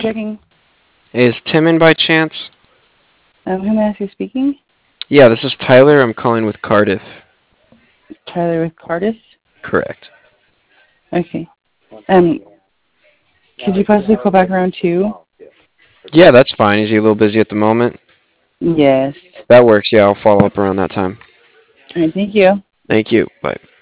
checking. Is Tim in by chance? Who may I ask who's speaking? Yeah, this is Tyler. I'm calling with Cardiff. Tyler with Cardis. Correct. Okay. Could you possibly call back around 2? Yeah, that's fine. Is he a little busy at the moment? Yes. That works. Yeah, I'll follow up around that time. All right, thank you. Thank you. Bye.